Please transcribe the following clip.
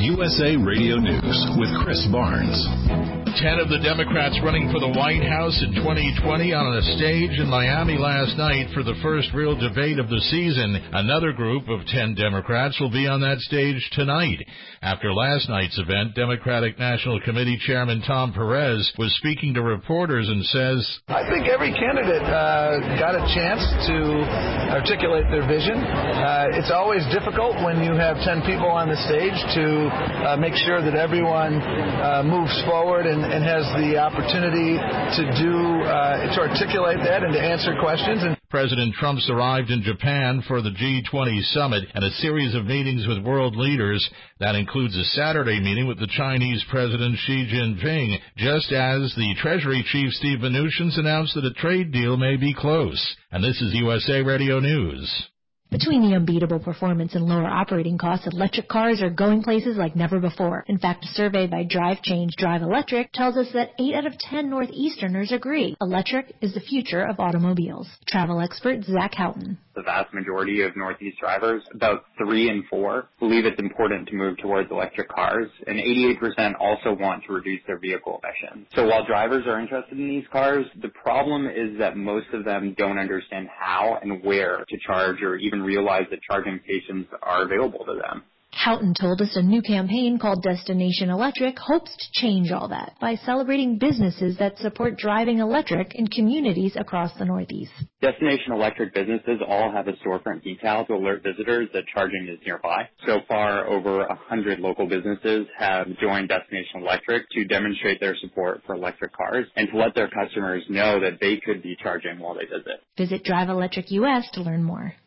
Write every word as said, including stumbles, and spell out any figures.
U S A Radio News with Chris Barnes. Ten of the Democrats running for the White House in twenty twenty on a stage in Miami last night for the first real debate of the season. Another group of ten Democrats will be on that stage tonight. After last night's event, Democratic National Committee Chairman Tom Perez was speaking to reporters and says, I think every candidate uh, got a chance to articulate their vision. Uh, it's always difficult when you have ten people on the stage to uh, make sure that everyone uh, moves forward and and has the opportunity to do, uh, to articulate that and to answer questions. And President Trump's arrived in Japan for the G twenty summit and a series of meetings with world leaders. That includes a Saturday meeting with the Chinese President Xi Jinping, just as the Treasury Chief Steve Mnuchin announced that a trade deal may be close. And this is U S A Radio News. Between the unbeatable performance and lower operating costs, electric cars are going places like never before. In fact, a survey by Drive Change Drive Electric tells us that eight out of ten Northeasterners agree electric is the future of automobiles. Travel expert Zach Houghton. The vast majority of Northeast drivers, about three in four, believe it's important to move towards electric cars, and eighty-eight percent also want to reduce their vehicle emissions. So while drivers are interested in these cars, the problem is that most of them don't understand how and where to charge or even realize that charging stations are available to them. Houghton told us a new campaign called Destination Electric hopes to change all that by celebrating businesses that support driving electric in communities across the Northeast. Destination Electric businesses all have a storefront decal to alert visitors that charging is nearby. So far, over one hundred local businesses have joined Destination Electric to demonstrate their support for electric cars and to let their customers know that they could be charging while they visit. Visit Drive Electric U S to learn more.